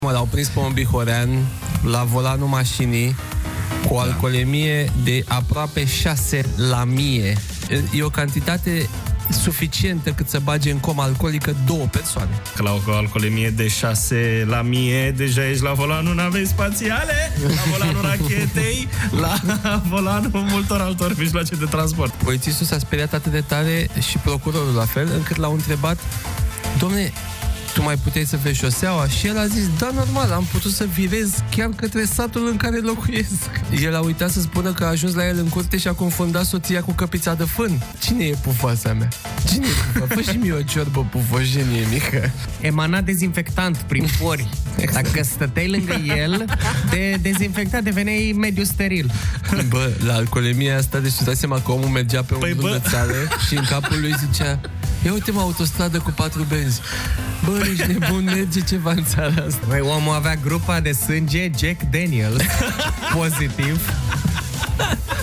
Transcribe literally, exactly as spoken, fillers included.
L-au prins pe un bihorean la volanul mașinii cu o alcoolemie de aproape șase la mie. E o cantitate suficientă cât să bage în coma alcoolică două persoane. Că la o alcoolemie de șase la mie, deja ești la volanul navei spațiale, la volanul rachetei, la volanul multor altor mijloace de transport. Polițistul s-a speriat atât de tare și procurorul la fel, încât l-au întrebat: dom'le, tu mai puteai să vezi șoseaua? Și el a zis: da, normal, am putut să virez chiar către satul în care locuiesc. El a uitat să spună că a ajuns la el în curte și a confundat soția cu căpița de fân. Cine e pufoasa mea? Cine e pufa? Fă și mie o ciorbă pufojenie mică. Emana dezinfectant prin pori. Dacă stăteai lângă el, de dezinfectat deveneai mediu steril. Bă, la alcoolemia asta, deci tu dai seama că omul mergea pe un păi, drum de țară și în capul lui zicea: ia uite-mă, autostradă cu patru benzi. Bă, ești nebun, merge ceva în țara asta. Băi, omul avea grupa de sânge Jack Daniels pozitiv.